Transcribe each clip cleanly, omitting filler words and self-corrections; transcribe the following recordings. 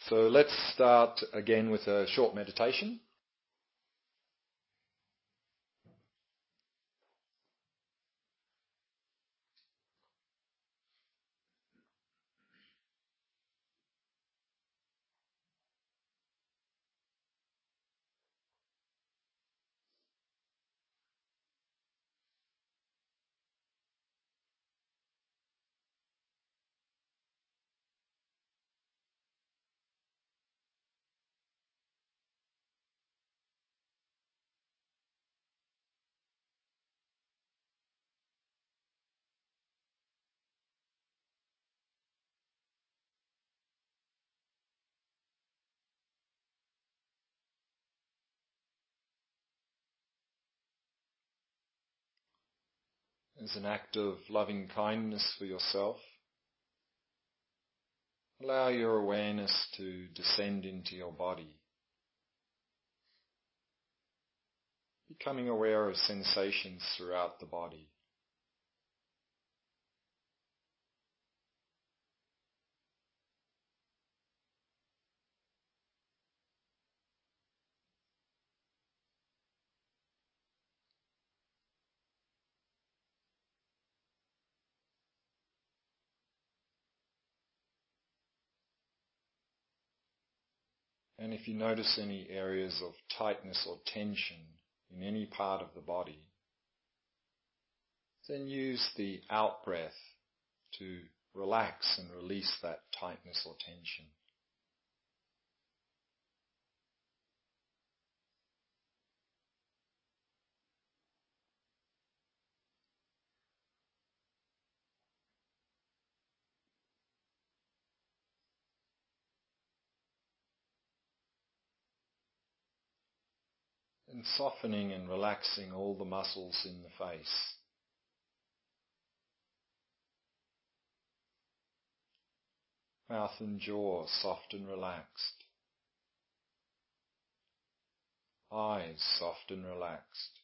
So let's start again with a short meditation. As an act of loving kindness for yourself, allow your awareness to descend into your body, becoming aware of sensations throughout the body. And if you notice any areas of tightness or tension in any part of the body, then use the out-breath to relax and release that tightness or tension. And softening and relaxing all the muscles in the face. Mouth and jaw soft and relaxed. Eyes soft and relaxed.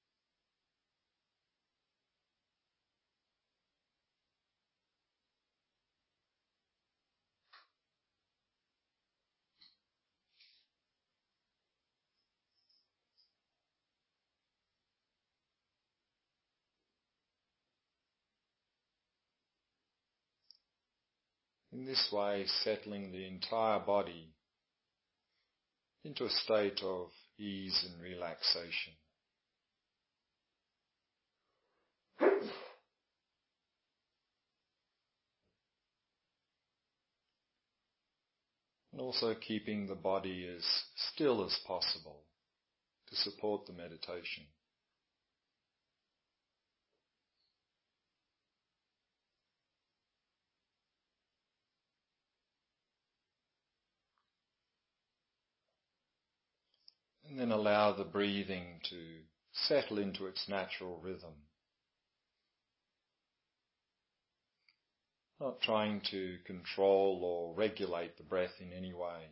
In this way, settling the entire body into a state of ease and relaxation. And also keeping the body as still as possible to support the meditation. And then allow the breathing to settle into its natural rhythm. Not trying to control or regulate the breath in any way.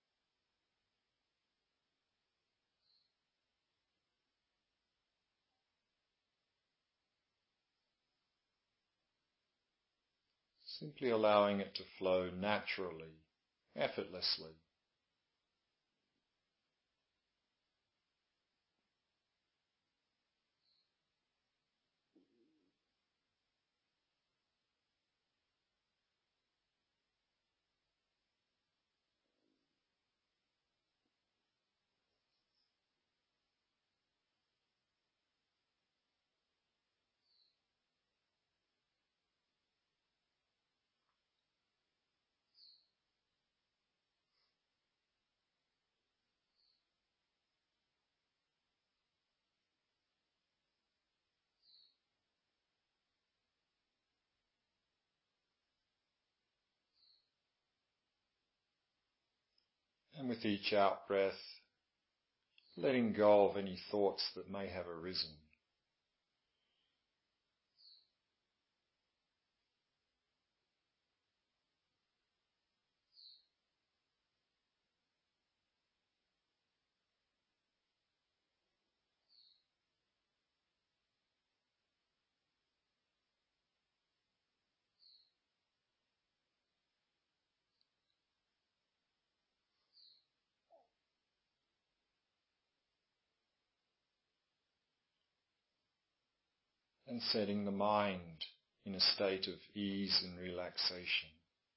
Simply allowing it to flow naturally, effortlessly. And with each out-breath, letting go of any thoughts that may have arisen. and setting the mind in a state of ease and relaxation.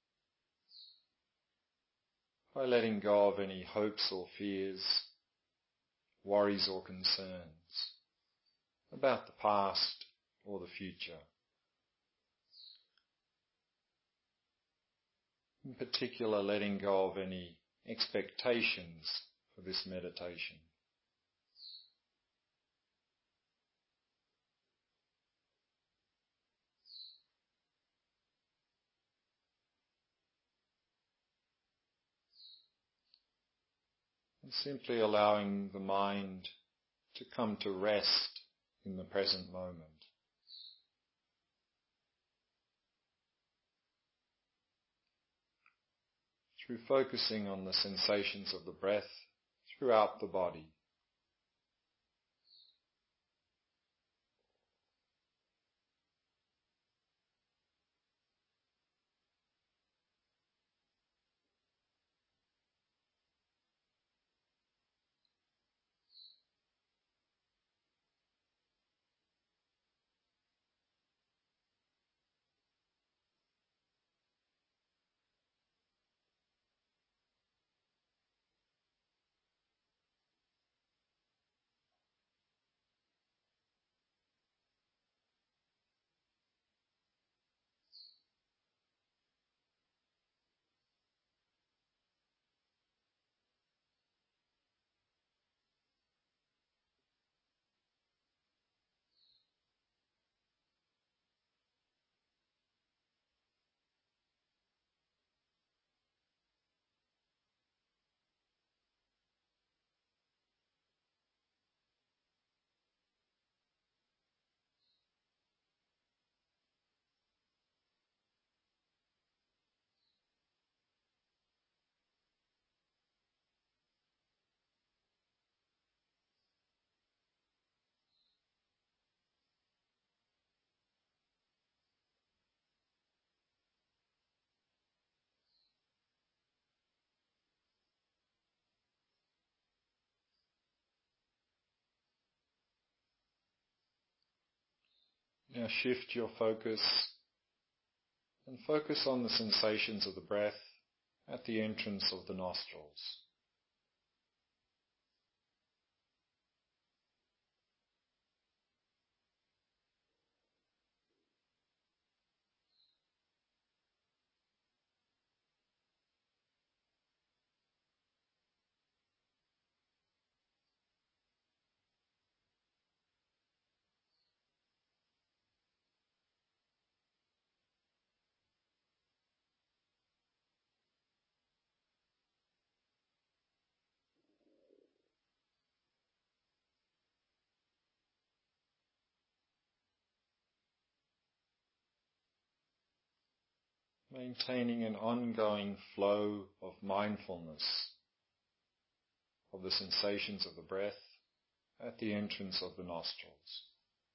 By letting go of any hopes or fears, worries or concerns about the past or the future. In particular, letting go of any expectations for this meditation. And simply allowing the mind to come to rest in the present moment. Through focusing on the sensations of the breath throughout the body. Now shift your focus and focus on the sensations of the breath at the entrance of the nostrils. Maintaining an ongoing flow of mindfulness of the sensations of the breath at the entrance of the nostrils.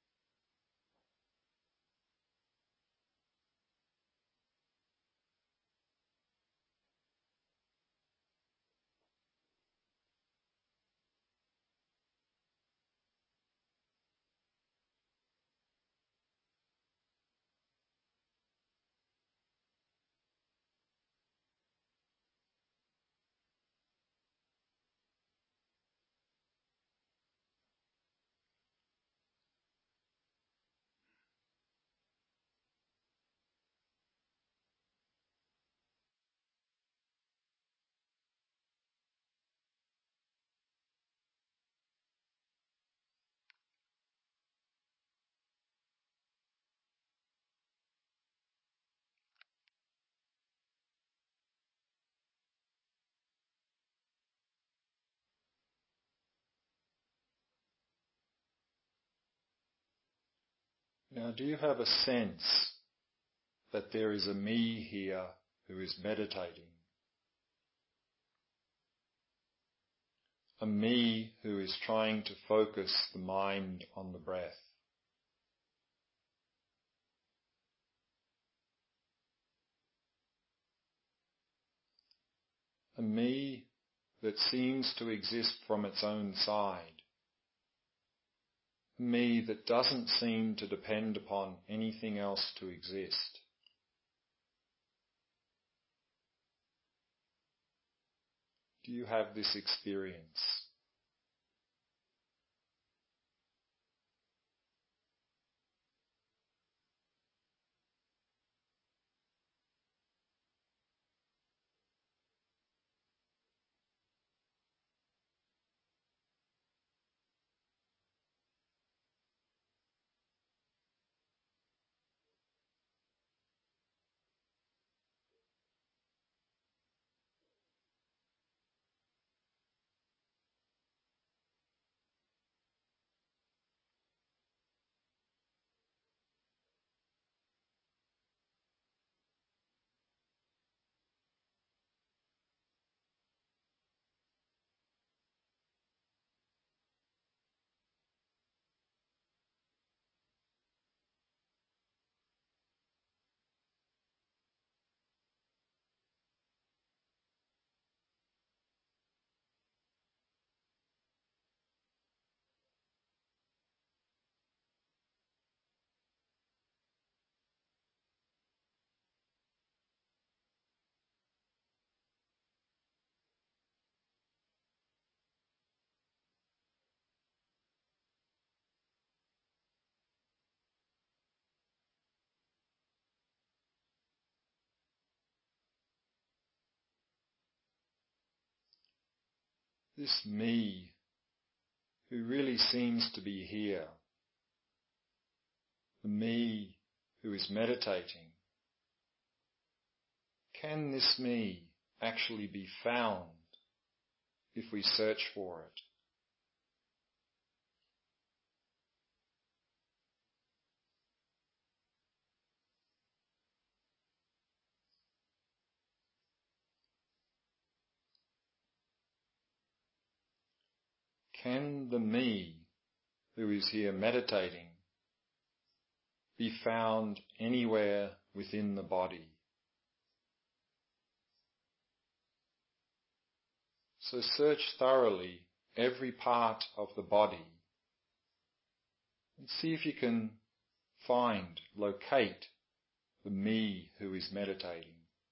Now, do you have a sense that there is a me here who is meditating? A me who is trying to focus the mind on the breath? A me that seems to exist from its own side, me that doesn't seem to depend upon anything else to exist. Do you have this experience? This me who really seems to be here, the me who is meditating, can this me actually be found if we search for it? Can the me who is here meditating be found anywhere within the body? So search thoroughly every part of the body and see if you can find, locate the me who is meditating.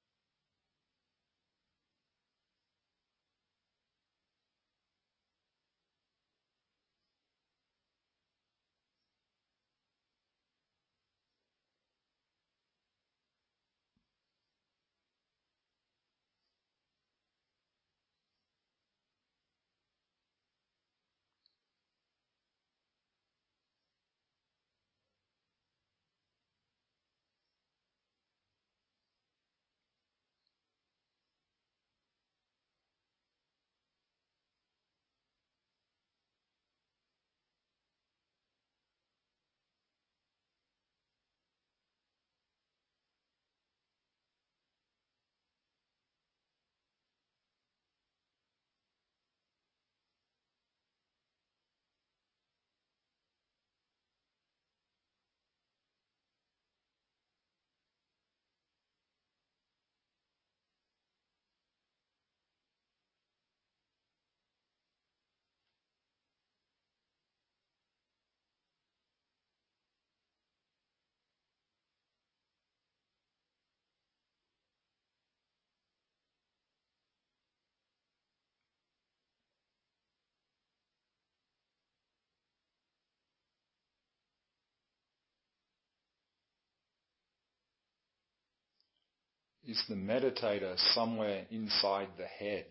Is the meditator somewhere inside the head?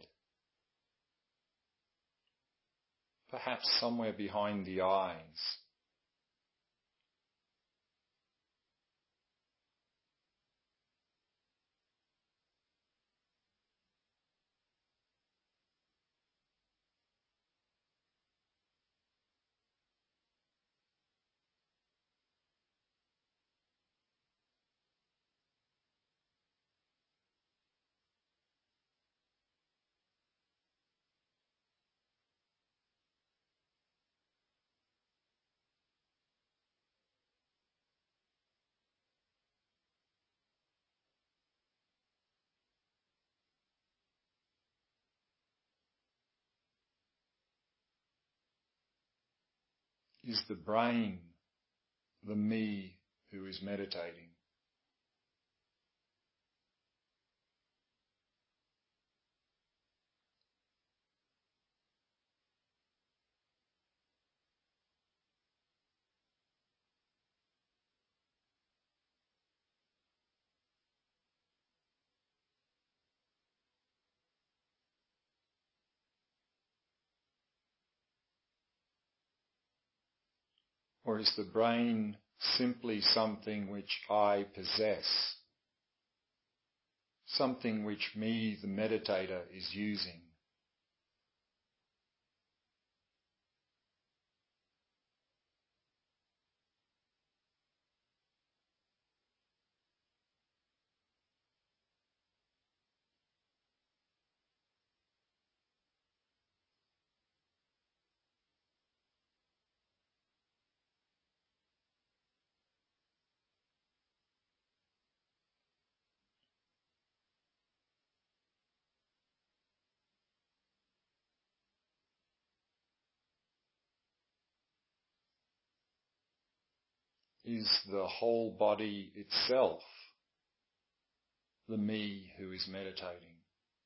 Perhaps somewhere behind the eyes? Is the brain the me who is meditating? Or is the brain simply something which I possess? Something which me, the meditator, is using? Is the whole body itself the me who is meditating?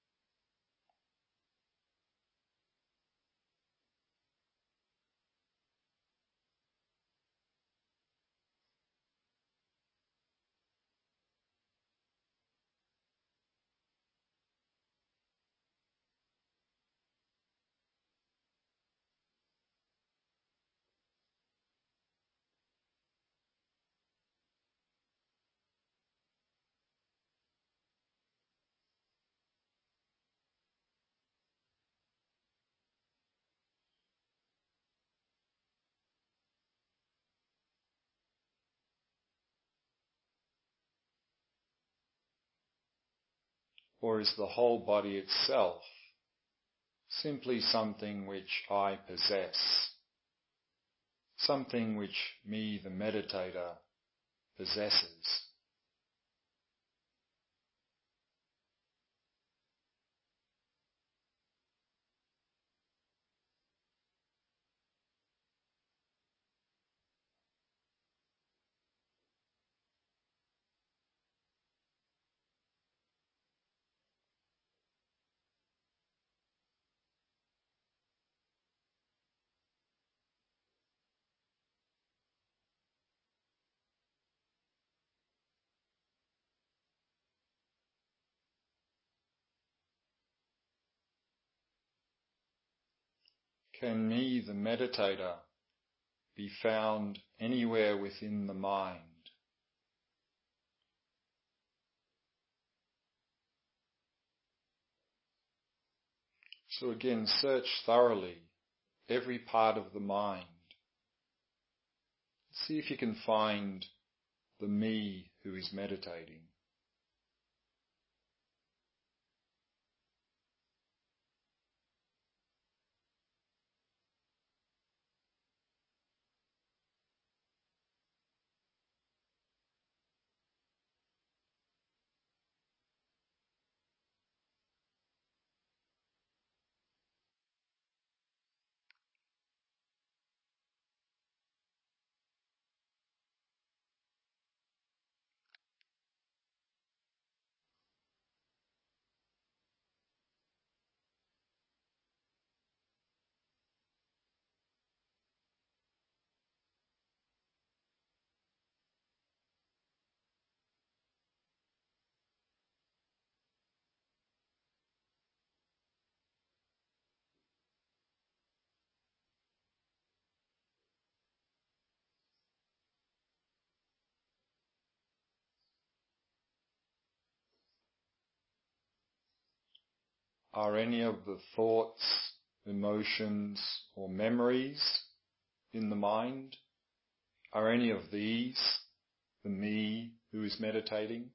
Or is the whole body itself simply something which I possess? Something which me, the meditator, possesses? Can me, the meditator, be found anywhere within the mind? So again, search thoroughly every part of the mind. See if you can find the me who is meditating. Are any of the thoughts, emotions, or memories in the mind? Are any of these the me who is meditating?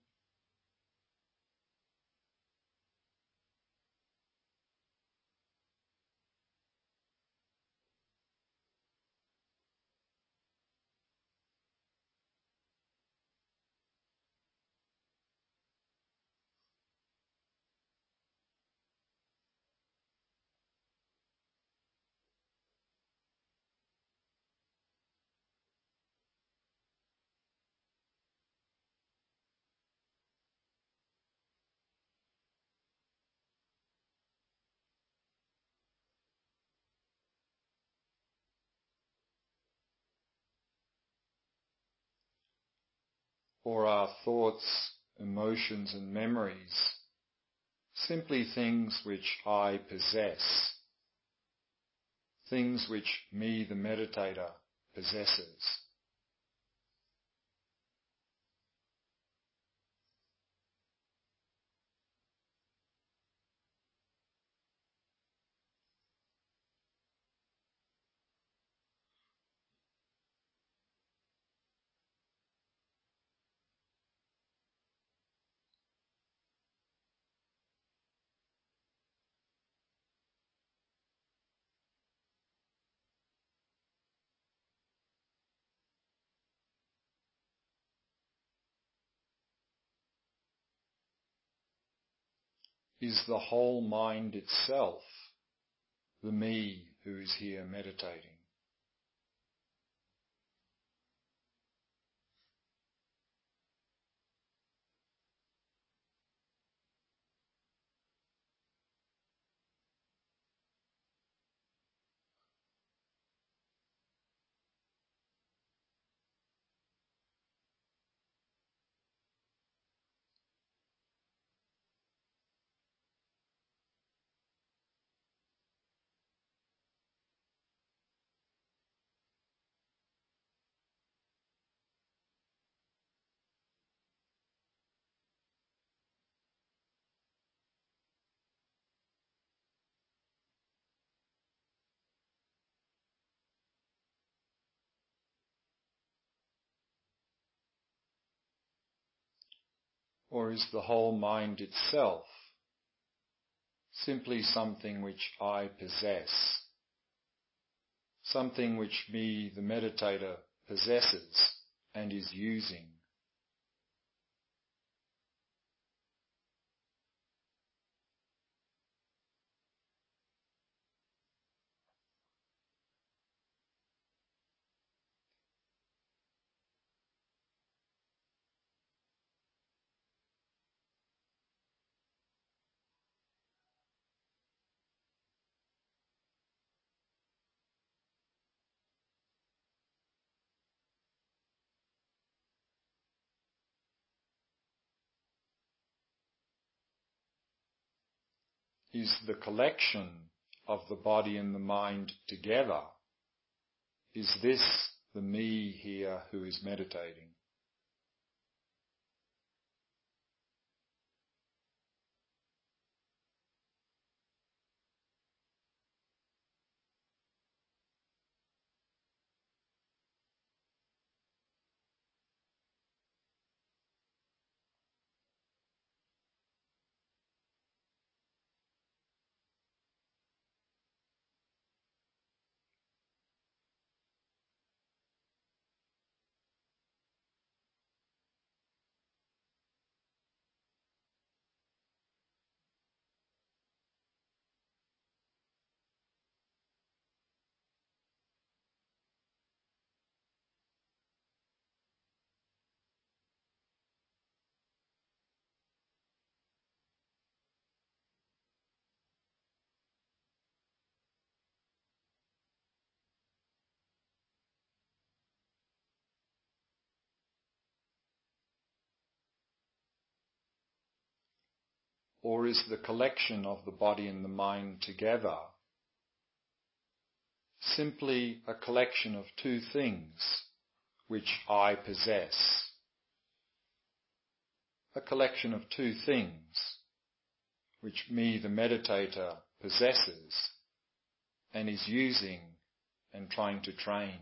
Or are thoughts, emotions and memories simply things which I possess, things which me, the meditator, possesses? Is the whole mind itself the me who is here meditating? Or is the whole mind itself simply something which I possess, something which me, the meditator, possesses and is using? Is the collection of the body and the mind together, is this the me here who is meditating? Or is the collection of the body and the mind together simply a collection of two things which I possess? A collection of two things which me, the meditator, possesses and is using and trying to train.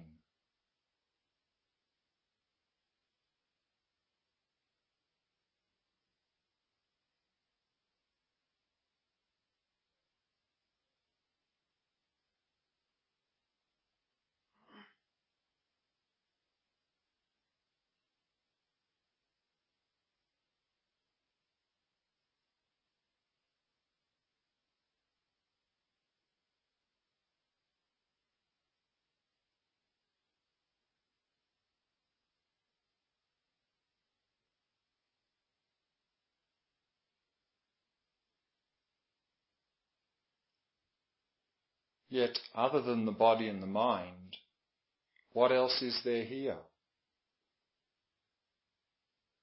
Yet, other than the body and the mind, what else is there here?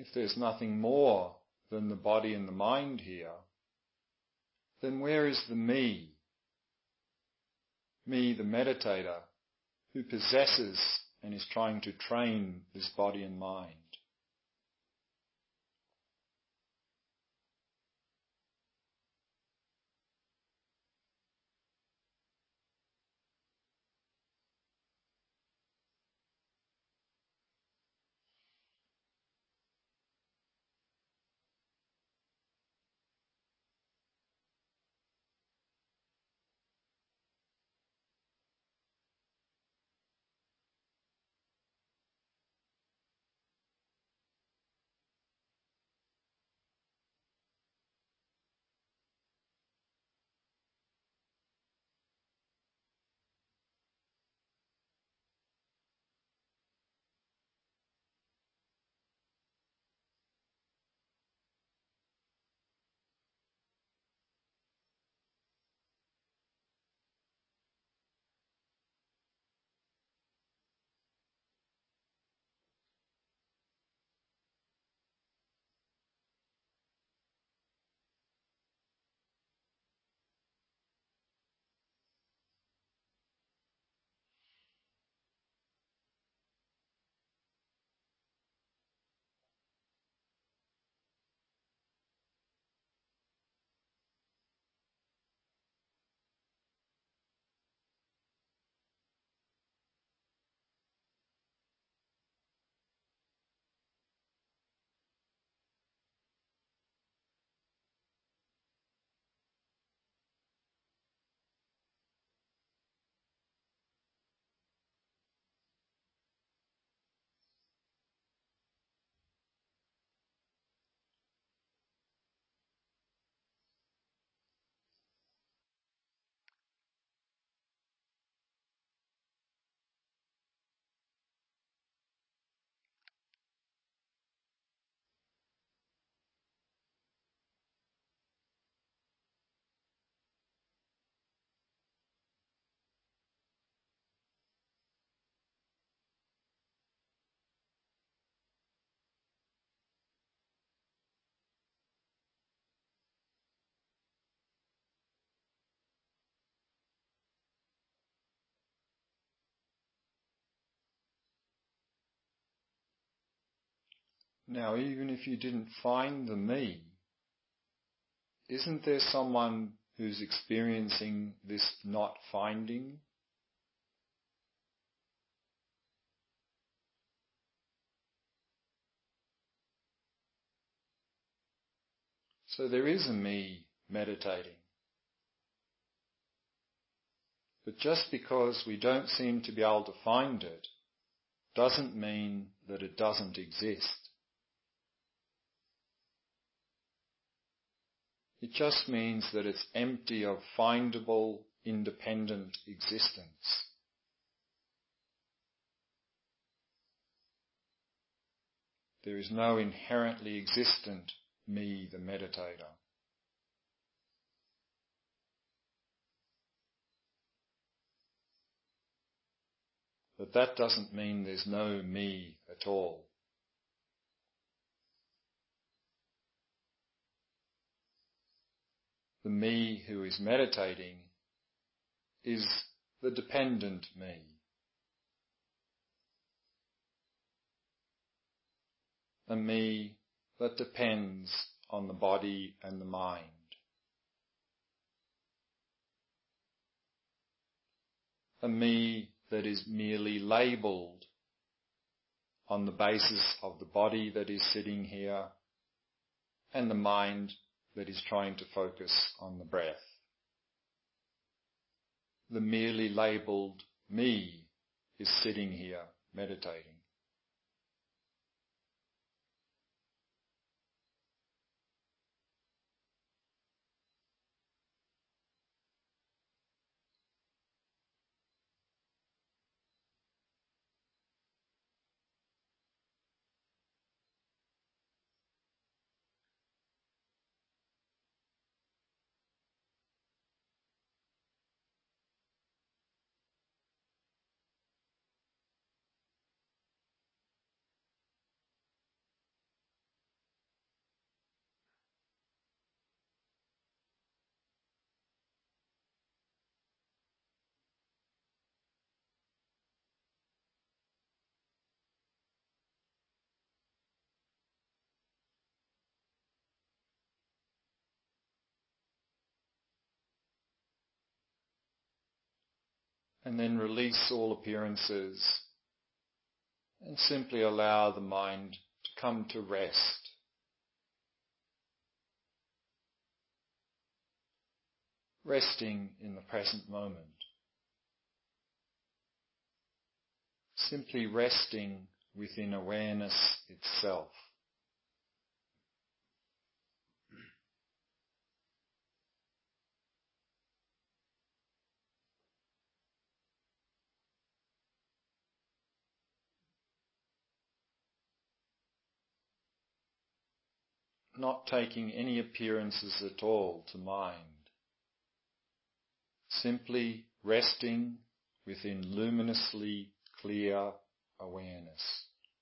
if there's nothing more than the body and the mind here, then where is the me? Me, the meditator, who possesses and is trying to train this body and mind. Now, even if you didn't find the me, isn't there someone who's experiencing this not finding? So there is a me meditating. But just because we don't seem to be able to find it doesn't mean that it doesn't exist. It just means that it's empty of findable, independent existence. There is no inherently existent me, the meditator. But that doesn't mean there's no me at all. The me who is meditating is the dependent me. A me that depends on the body and the mind. A me that is merely labelled on the basis of the body that is sitting here and the mind that is trying to focus on the breath. The merely labelled me is sitting here meditating. And then release all appearances and simply allow the mind to come to rest. Resting in the present moment. Simply resting within awareness itself. Not taking any appearances at all to mind. Simply resting within luminously clear awareness.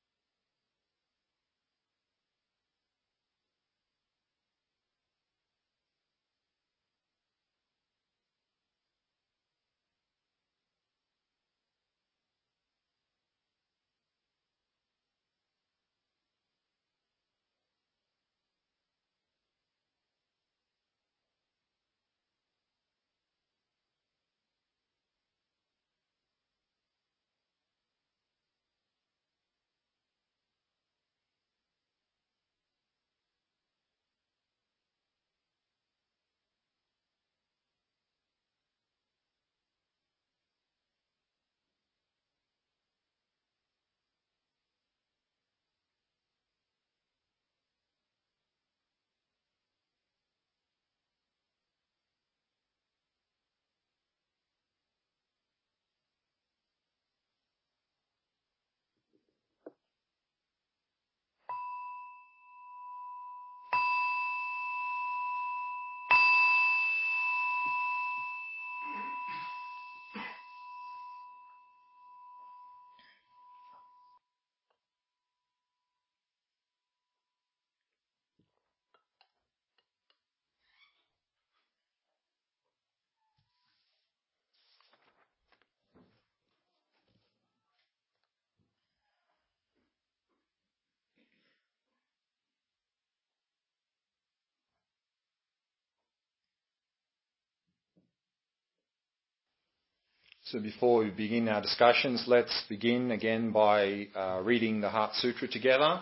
So before we begin our discussions, let's begin again by reading the Heart Sutra together.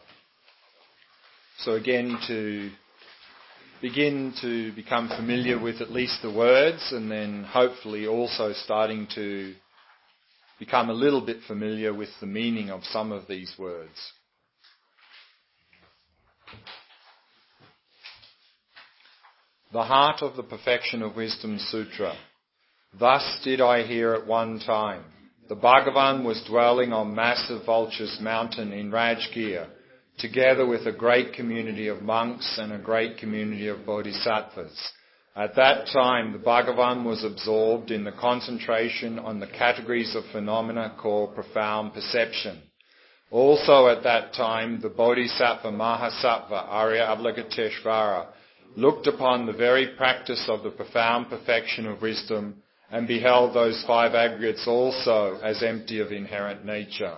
So again, to begin to become familiar with at least the words, and then hopefully also starting to become a little bit familiar with the meaning of some of these words. The Heart of the Perfection of Wisdom Sutra. Thus did I hear at one time. The Bhagavan was dwelling on massive Vulture's mountain in Rajgir, together with a great community of monks and a great community of bodhisattvas. At that time, the Bhagavan was absorbed in the concentration on the categories of phenomena called profound perception. Also at that time, the Bodhisattva Mahasattva Arya Avalokiteshvara looked upon the very practice of the profound perfection of wisdom and beheld those five aggregates also as empty of inherent nature.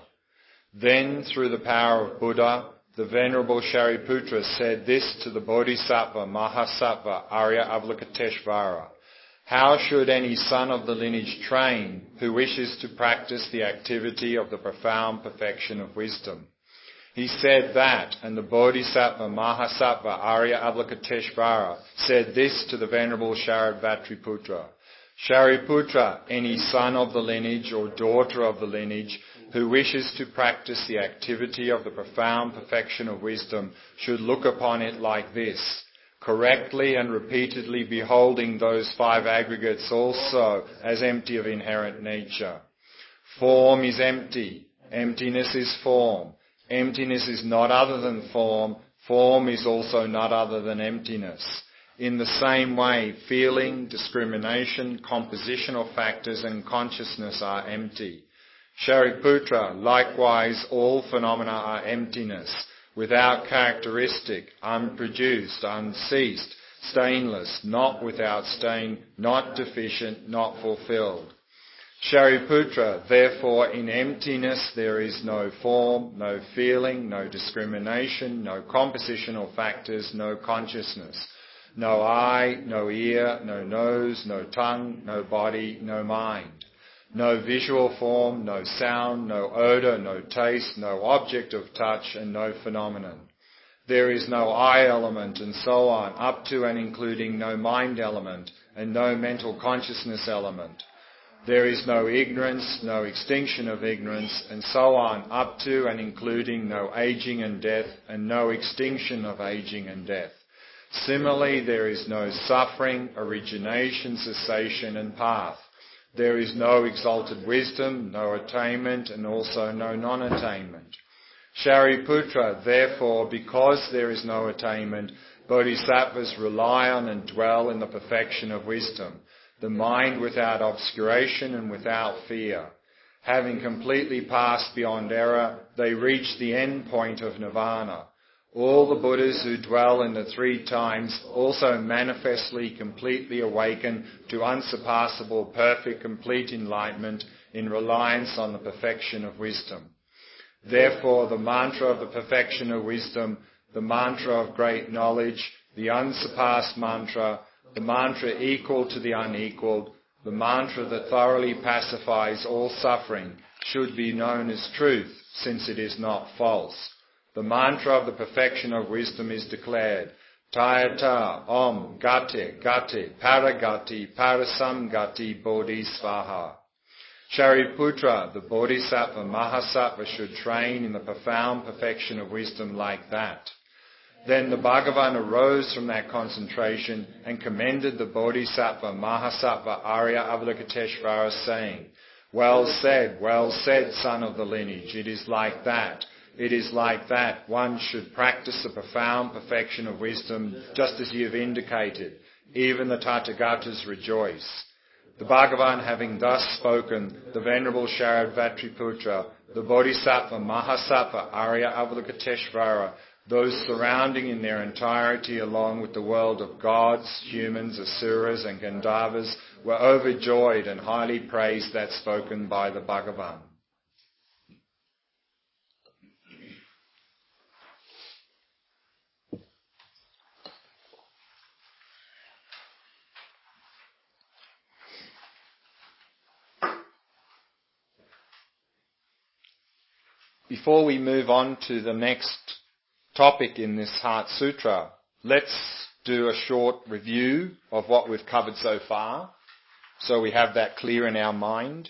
Then, through the power of Buddha, the Venerable Shariputra said this to the Bodhisattva Mahasattva Arya Avalokiteshvara: how should any son of the lineage train who wishes to practice the activity of the profound perfection of wisdom? He said that, and the Bodhisattva Mahasattva Arya Avalokiteshvara said this to the Venerable Shariputra: Shariputra, any son of the lineage or daughter of the lineage who wishes to practice the activity of the profound perfection of wisdom should look upon it like this, correctly and repeatedly beholding those five aggregates also as empty of inherent nature. Form is empty. Emptiness is form. Emptiness is not other than form. Form is also not other than emptiness. In the same way, feeling, discrimination, compositional factors and consciousness are empty. Shariputra, likewise all phenomena are emptiness, without characteristic, unproduced, unceased, stainless, not without stain, not deficient, not fulfilled. Shariputra, therefore in emptiness there is no form, no feeling, no discrimination, no compositional factors, no consciousness. No eye, no ear, no nose, no tongue, no body, no mind. no visual form, no sound, no odour, no taste, no object of touch, and no phenomenon. There is no I element, and so on, up to and including no mind element, and no mental consciousness element. There is no ignorance, no extinction of ignorance, and so on, up to and including no aging and death, and no extinction of aging and death. Similarly, there is no suffering, origination, cessation, and path. There is no exalted wisdom, no attainment, and also no non-attainment. Shariputra, therefore, because there is no attainment, bodhisattvas rely on and dwell in the perfection of wisdom, the mind without obscuration and without fear. Having completely passed beyond error, they reach the end point of nirvana. All the Buddhas who dwell in the three times also manifestly completely awaken to unsurpassable, perfect, complete enlightenment in reliance on the perfection of wisdom. Therefore, the mantra of the perfection of wisdom, the mantra of great knowledge, the unsurpassed mantra, the mantra equal to the unequaled, the mantra that thoroughly pacifies all suffering, should be known as truth, since it is not false. The mantra of the perfection of wisdom is declared, Tayata Om Gate Gate Paragati Parasamgati Bodhisvaha. Shariputra, the Bodhisattva Mahasattva, should train in the profound perfection of wisdom like that. Then the Bhagavan arose from that concentration and commended the Bodhisattva Mahasattva Arya Avalokiteshvara, saying, well said, son of the lineage, it is like that. It is like that. One should practice the profound perfection of wisdom just as you have indicated. Even the Tathagatas rejoice. The Bhagavan having thus spoken, the Venerable Shariputra, the Bodhisattva Mahasattva Arya Avalokiteshvara, those surrounding in their entirety along with the world of gods, humans, asuras and Gandharvas, were overjoyed and highly praised that spoken by the Bhagavan. Before we move on to the next topic in this Heart Sutra, let's do a short review of what we've covered so far, so we have that clear in our mind.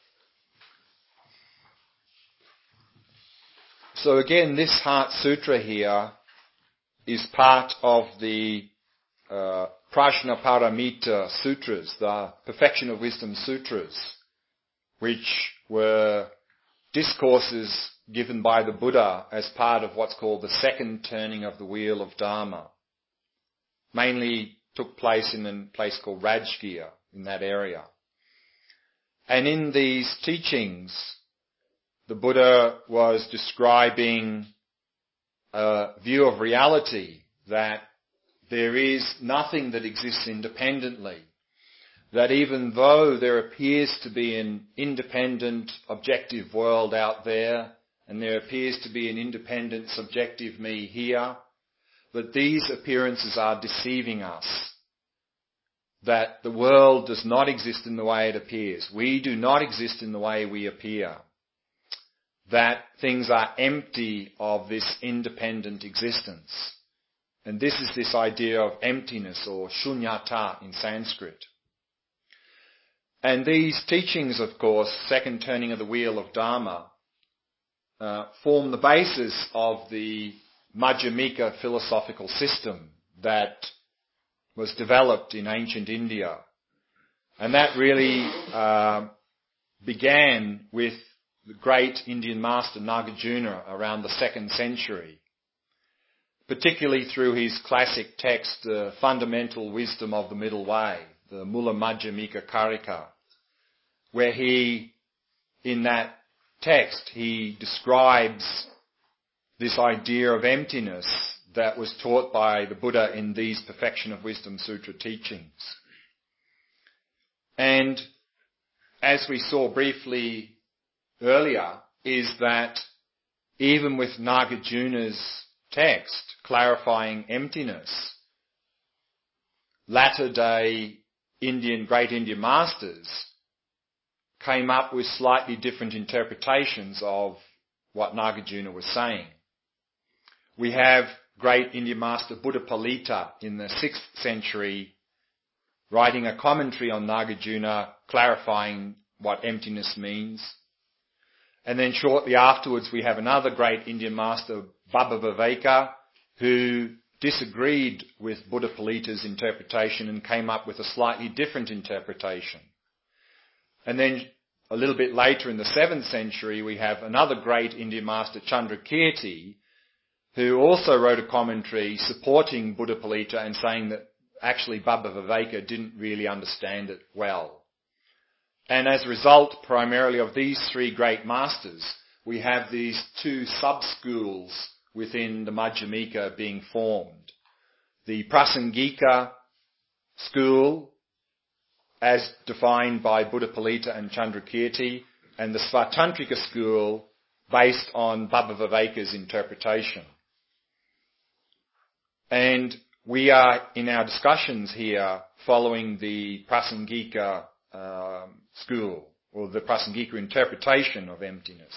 So again, this Heart Sutra here is part of the Prajnaparamita Sutras, the Perfection of Wisdom Sutras, which were discourses given by the Buddha as part of what's called the second turning of the wheel of Dharma. Mainly took place in a place called Rajgir, in that area. And in these teachings, the Buddha was describing a view of reality that there is nothing that exists independently. That even though there appears to be an independent, objective world out there, and there appears to be an independent, subjective me here, that these appearances are deceiving us. That the world does not exist in the way it appears. We do not exist in the way we appear. That things are empty of this independent existence. And this is this idea of emptiness, or shunyata in Sanskrit. And these teachings, of course, second turning of the wheel of Dharma, form the basis of the Madhyamika philosophical system that was developed in ancient India. And that really began with the great Indian master Nagarjuna around the 2nd century, particularly through his classic text, The Fundamental Wisdom of the Middle Way, the Mula Madhyamika Karika, where he, in that text, he describes this idea of emptiness that was taught by the Buddha in these Perfection of Wisdom Sutra teachings. And as we saw briefly earlier, is that even with Nagarjuna's text clarifying emptiness, latter-day great Indian masters came up with slightly different interpretations of what Nagarjuna was saying. We have great Indian master Buddhapalita in the 6th century writing a commentary on Nagarjuna, clarifying what emptiness means. And then shortly afterwards we have another great Indian master, Baba Viveka, who disagreed with Buddhapalita's interpretation and came up with a slightly different interpretation. And then a little bit later in the 7th century we have another great Indian master, Chandrakirti, who also wrote a commentary supporting Buddhapalita and saying that actually Baba Viveka didn't really understand it well. And as a result, primarily of these 3 great masters, we have these 2 sub-schools within the Madhyamika being formed. The Prasangika school, as defined by Buddhapalita and Chandrakirti, and the Svatantrika school, based on Baba Viveka's interpretation. And we are, in our discussions here, following the Prasangika school, or the Prasangika interpretation of emptiness.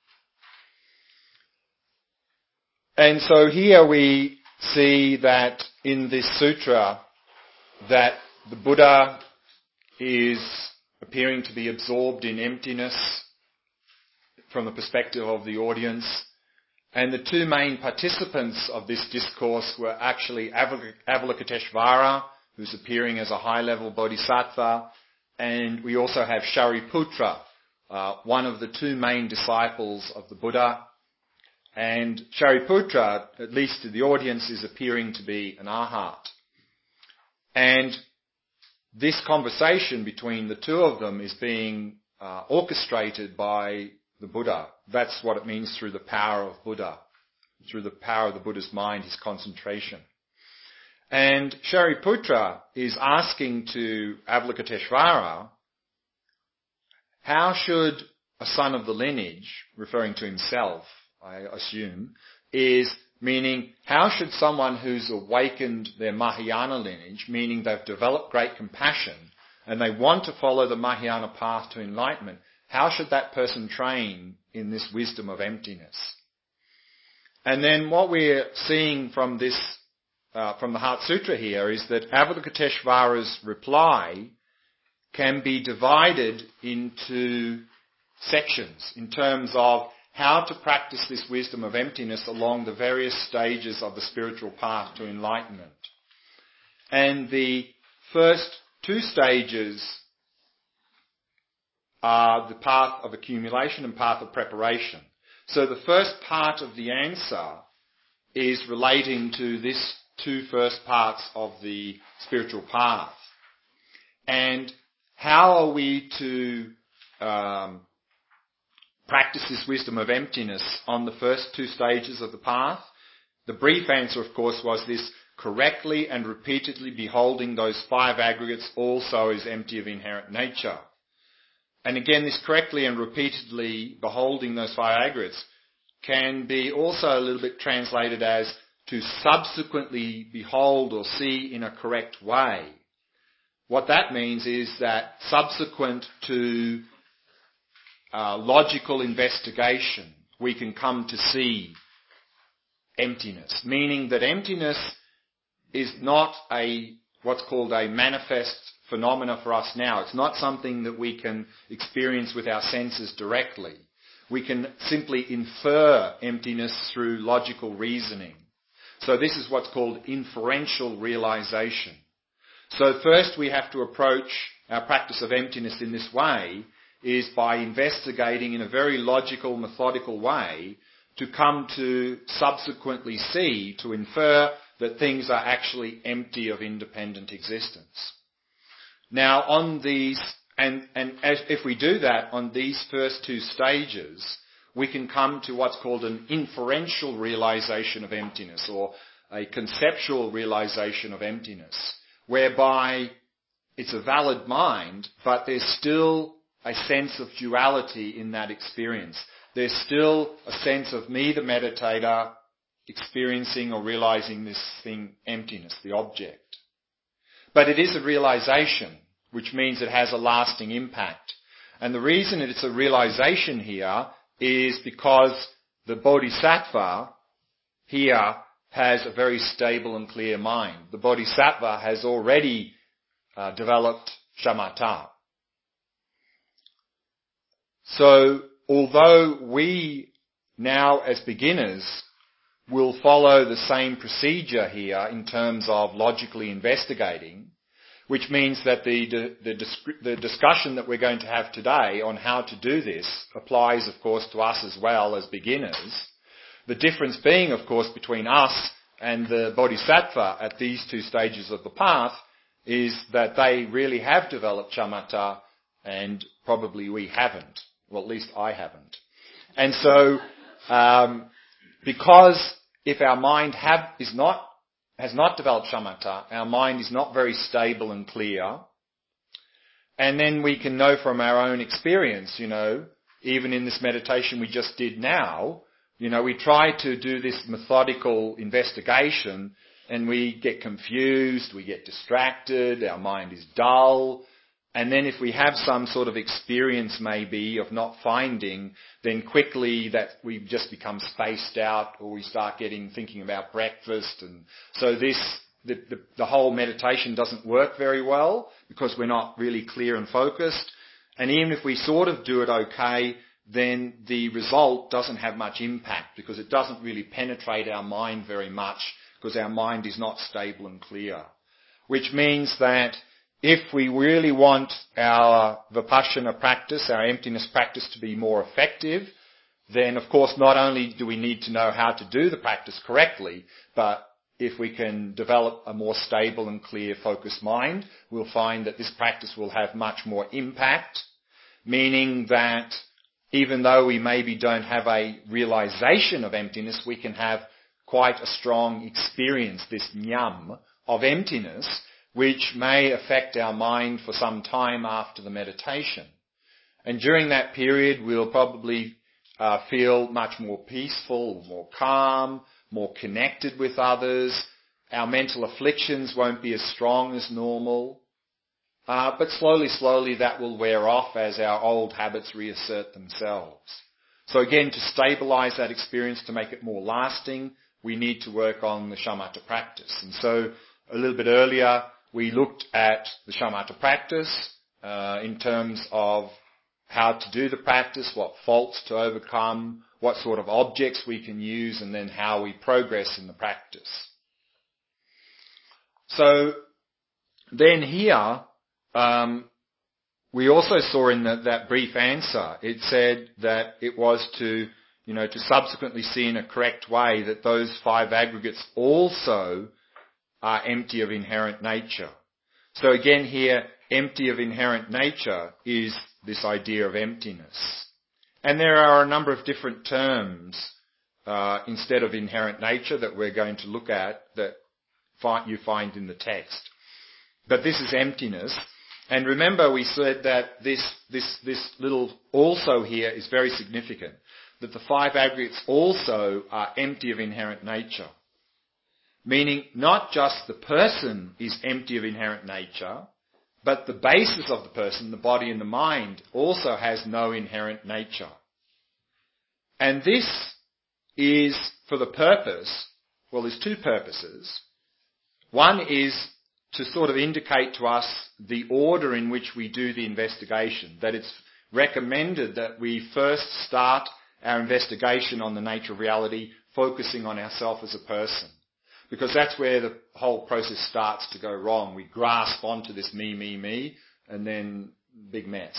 And so here we see that in this sutra that the Buddha is appearing to be absorbed in emptiness from the perspective of the audience. And the 2 main participants of this discourse were actually Avalokiteshvara, who's appearing as a high-level bodhisattva, and we also have Shariputra, one of the 2 main disciples of the Buddha. And Shariputra, at least to the audience, is appearing to be an arhat. And this conversation between the 2 of them is being orchestrated by the Buddha. That's what it means through the power of Buddha, through the power of the Buddha's mind, his concentration. And Shariputra is asking to Avalokiteshvara, how should a son of the lineage, referring to himself, I assume, is meaning how should someone who's awakened their Mahayana lineage, meaning they've developed great compassion and they want to follow the Mahayana path to enlightenment, how should that person train in this wisdom of emptiness? And then what we're seeing from this, from the Heart Sutra here, is that Avalokiteshvara's reply can be divided into sections in terms of how to practice this wisdom of emptiness along the various stages of the spiritual path to enlightenment. And the first 2 stages are the path of accumulation and path of preparation. So the first part of the answer is relating to these 2 first parts of the spiritual path. And how are we to practice this wisdom of emptiness on the first 2 stages of the path? The brief answer, of course, was this: correctly and repeatedly beholding those 5 aggregates also is empty of inherent nature. And again, this correctly and repeatedly beholding those 5 aggregates can be also a little bit translated as to subsequently behold or see in a correct way. What that means is that subsequent to logical investigation, we can come to see emptiness, meaning that emptiness is not what's called a manifest phenomena for us now. It's not something that we can experience with our senses directly. We can simply infer emptiness through logical reasoning. So this is what's called inferential realization. So first we have to approach our practice of emptiness in this way is by investigating in a very logical, methodical way to come to subsequently see, to infer that things are actually empty of independent existence. Now on these, if we do that on these first 2 stages, we can come to what's called an inferential realization of emptiness, or a conceptual realization of emptiness, whereby it's a valid mind, but there's still a sense of duality in that experience. There's still a sense of me, the meditator, experiencing or realizing this thing, emptiness, the object. But it is a realization, which means it has a lasting impact. And the reason it's a realization here is because the bodhisattva here has a very stable and clear mind. The bodhisattva has already developed shamatha. So, although we now as beginners will follow the same procedure here in terms of logically investigating, which means that the discussion that we're going to have today on how to do this applies, of course, to us as well as beginners. The difference being, of course, between us and the bodhisattva at these two stages of the path is that they really have developed shamatha and probably we haven't. Well, at least I haven't. And so, because if our mind has not developed shamatha, our mind is not very stable and clear, and then we can know from our own experience, even in this meditation we just did now, we try to do this methodical investigation and we get confused, we get distracted, our mind is dull, and then if we have some sort of experience maybe of not finding, then quickly that we just become spaced out or we start thinking about breakfast, and so the whole meditation doesn't work very well because we're not really clear and focused. And even if we sort of do it okay, then the result doesn't have much impact because it doesn't really penetrate our mind very much because our mind is not stable and clear. Which means that if we really want our vipassana practice, our emptiness practice to be more effective, then of course not only do we need to know how to do the practice correctly, but if we can develop a more stable and clear focused mind, we'll find that this practice will have much more impact, meaning that even though we maybe don't have a realization of emptiness, we can have quite a strong experience, this jnana of emptiness, which may affect our mind for some time after the meditation. And during that period, we'll probably feel much more peaceful, more calm, more connected with others. Our mental afflictions won't be as strong as normal. But slowly that will wear off as our old habits reassert themselves. So again, to stabilize that experience, to make it more lasting, we need to work on the shamatha practice. And so a little bit earlier, we looked at the shamatha practice in terms of how to do the practice, what faults to overcome, what sort of objects we can use, and then how we progress in the practice. So then here, we also saw in that brief answer, it said that it was to subsequently see in a correct way that those 5 aggregates also are empty of inherent nature. So again here, empty of inherent nature is this idea of emptiness. And there are a number of different terms instead of inherent nature that we're going to look at that you find in the text. But this is emptiness. And remember we said that this little also here is very significant, that the 5 aggregates also are empty of inherent nature. Meaning not just the person is empty of inherent nature, but the basis of the person, the body and the mind, also has no inherent nature. And this is for the purpose, well, there's 2 purposes. One is to sort of indicate to us the order in which we do the investigation, that it's recommended that we first start our investigation on the nature of reality, focusing on ourselves as a person. Because that's where the whole process starts to go wrong. We grasp onto this me, and then big mess.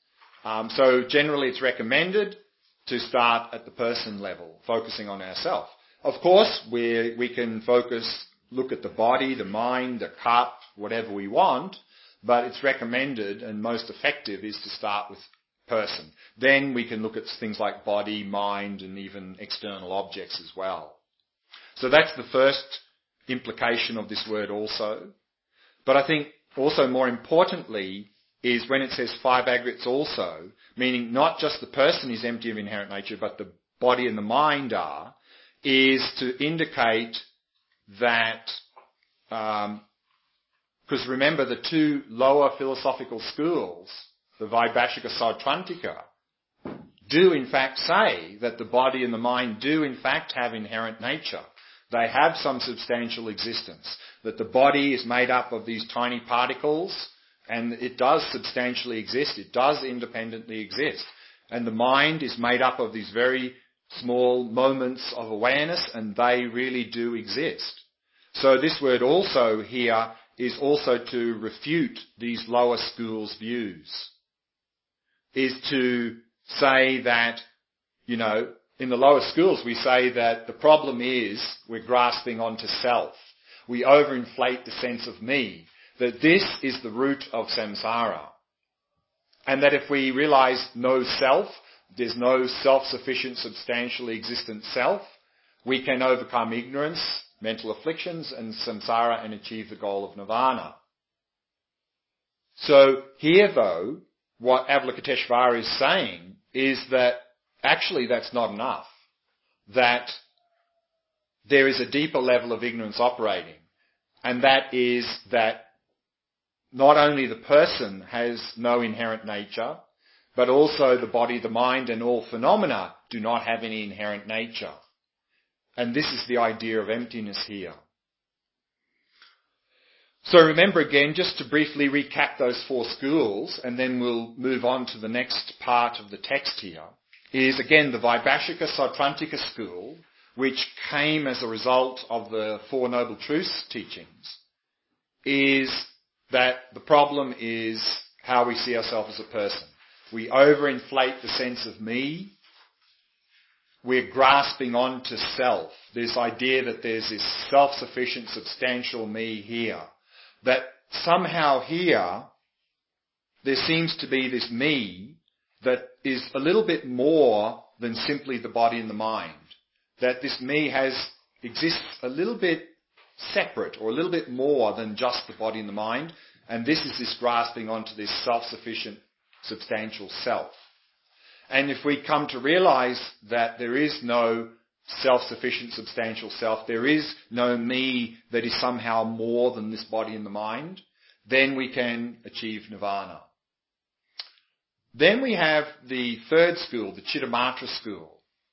So generally it's recommended to start at the person level, focusing on ourselves. Of course, we can look at the body, the mind, the cup, whatever we want, but it's recommended and most effective is to start with person. Then we can look at things like body, mind, and even external objects as well. So that's the first implication of this word also. But I think also more importantly is when it says 5 aggregates also, meaning not just the person is empty of inherent nature, but the body and the mind are, is to indicate that, because remember the 2 lower philosophical schools the Vaibhashika Sautrantika, do in fact say that the body and the mind do in fact have inherent nature. They have some substantial existence. That the body is made up of these tiny particles, and it does substantially exist. It does independently exist. And the mind is made up of these very small moments of awareness, and they really do exist. So this word also here is also to refute these lower schools' views. Is to say that, in the lower schools we say that the problem is we're grasping onto self. We overinflate the sense of me, that this is the root of samsara. And that if we realize no self, there's no self-sufficient, substantially existent self, we can overcome ignorance, mental afflictions and samsara and achieve the goal of nirvana. So here though, what Avalokiteshvara is saying is that actually that's not enough. That there is a deeper level of ignorance operating. And that is that not only the person has no inherent nature, but also the body, the mind and all phenomena do not have any inherent nature. And this is the idea of emptiness here. So remember again, just to briefly recap those four schools, and then we'll move on to the next part of the text here, is again the Vaibhashika Sautrantika school, which came as a result of the Four Noble Truths teachings, is that the problem is how we see ourselves as a person. We overinflate the sense of me. We're grasping onto self, this idea that there's this self-sufficient, substantial me here. That somehow here, there seems to be this me that is a little bit more than simply the body and the mind. That this me exists a little bit separate or a little bit more than just the body and the mind. And this is this grasping onto this self-sufficient, substantial self. And if we come to realize that there is no self-sufficient, substantial self, there is no me that is somehow more than this body and the mind, then we can achieve nirvana. Then we have the third school, the Chittamatra school.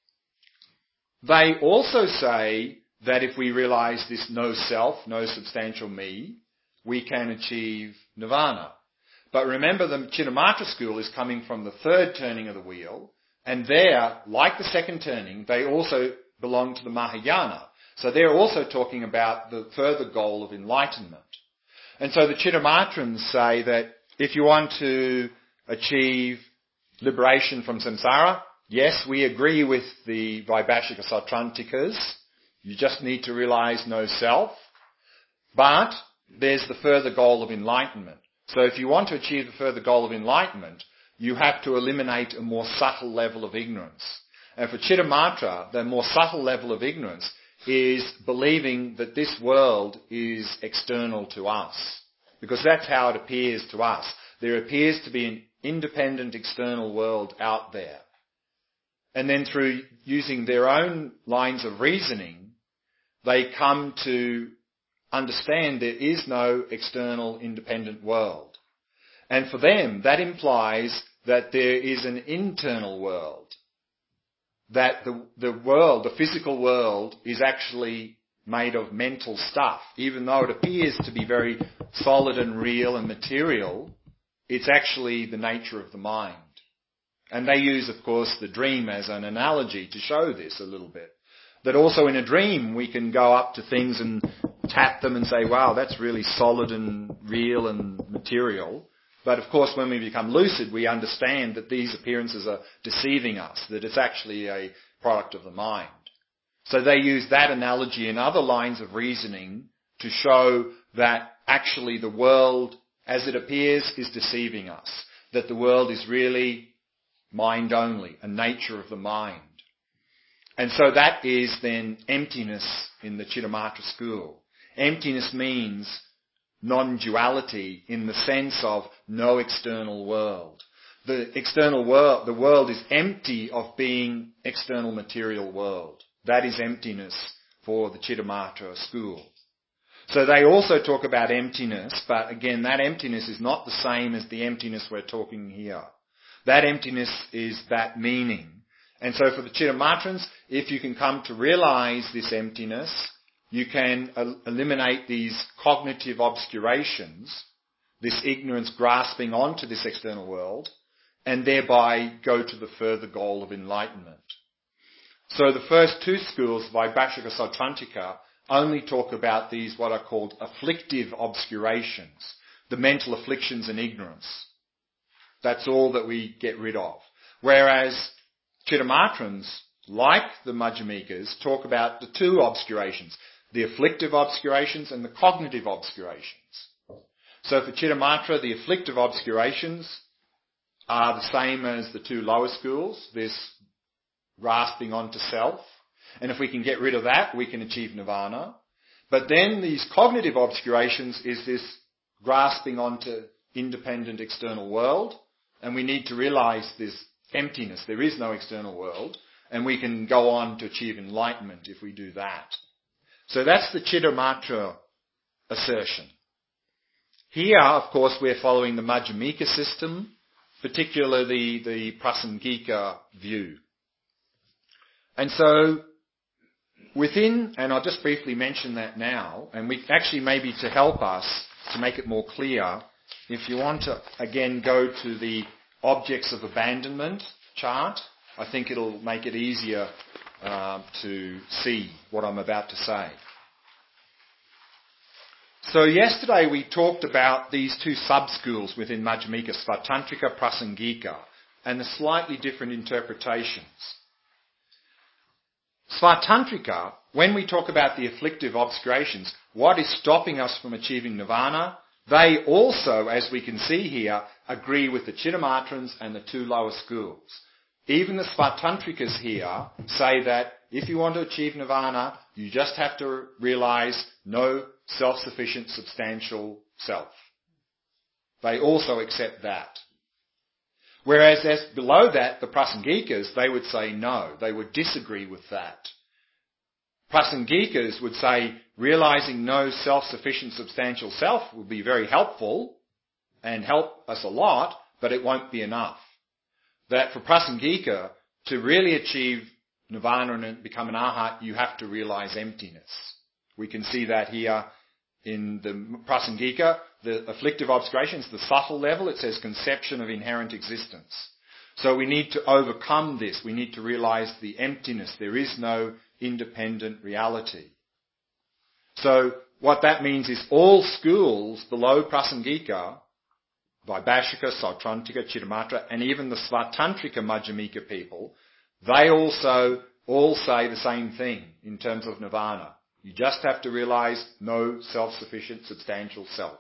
They also say that if we realize this no self, no substantial me, we can achieve nirvana. But remember, the Chittamatra school is coming from the third turning of the wheel, and there, like the second turning, they also belong to the Mahayana. So they're also talking about the further goal of enlightenment. And so the Chittamatrans say that if you want to achieve liberation from samsara, yes, we agree with the Vaibhashika Sautrantikas. You just need to realize no self. But there's the further goal of enlightenment. So if you want to achieve the further goal of enlightenment, you have to eliminate a more subtle level of ignorance. And for Chittamatra, the more subtle level of ignorance is believing that this world is external to us. Because that's how it appears to us. There appears to be an independent external world out there. And then through using their own lines of reasoning, they come to understand there is no external independent world. And for them, that implies that there is an internal world. That the world, the physical world, is actually made of mental stuff. Even though it appears to be very solid and real and material, it's actually the nature of the mind. And they use, of course, the dream as an analogy to show this a little bit. That also in a dream we can go up to things and tap them and say, wow, that's really solid and real and material. But of course when we become lucid we understand that these appearances are deceiving us, that it's actually a product of the mind. So they use that analogy and other lines of reasoning to show that actually the world as it appears is deceiving us. That the world is really mind only, a nature of the mind. And so that is then emptiness in the Chittamatra school. Emptiness means non-duality in the sense of no external world. The external world, the world is empty of being external material world. That is emptiness for the Chittamatra school. So they also talk about emptiness, but again, that emptiness is not the same as the emptiness we're talking here. That emptiness is that meaning. And so for the Chittamatrans, if you can come to realize this emptiness, you can eliminate these cognitive obscurations, this ignorance grasping onto this external world, and thereby go to the further goal of enlightenment. So the first two schools, Vaibhashika, Sautrantika, only talk about these what are called afflictive obscurations, the mental afflictions and ignorance. That's all that we get rid of. Whereas Chittamatrans, like the Madhyamikas, talk about the two obscurations, the afflictive obscurations and the cognitive obscurations. So for Chittamatra, the afflictive obscurations are the same as the two lower schools, this grasping onto self. And if we can get rid of that, we can achieve nirvana. But then these cognitive obscurations is this grasping onto independent external world. And we need to realize this emptiness. There is no external world. And we can go on to achieve enlightenment if we do that. So that's the Chittamatra assertion. Here, of course, we're following the Madhyamika system, particularly the Prasangika view. And so within, and I'll just briefly mention that now, and we actually maybe to help us to make it more clear, if you want to again go to the objects of abandonment chart, I think it'll make it easier to see what I'm about to say. So yesterday we talked about these two sub-schools within Madhyamika, Svatantrika, Prasangika, and the slightly different interpretations. Svatantrika, when we talk about the afflictive obscurations, what is stopping us from achieving nirvana, they also, as we can see here, agree with the Chittamatrans and the two lower schools. Even the Svatantrikas here say that if you want to achieve nirvana, you just have to realize no self-sufficient substantial self. They also accept that. Whereas as below that, the Prasangikas, they would say no, they would disagree with that. Prasangikas would say realizing no self-sufficient substantial self will be very helpful and help us a lot, but it won't be enough. That for Prasangika, to really achieve nirvana and become an arhat, you have to realize emptiness. We can see that here in the Prasangika, the afflictive obscurations, the subtle level, it says conception of inherent existence. So we need to overcome this. We need to realize the emptiness. There is no independent reality. So what that means is all schools below Prasangika, Vaibhashika, Sautrantika, Chittamatra, and even the Svatantrika Madhyamika people, they also all say the same thing in terms of nirvana. You just have to realize no self-sufficient substantial self.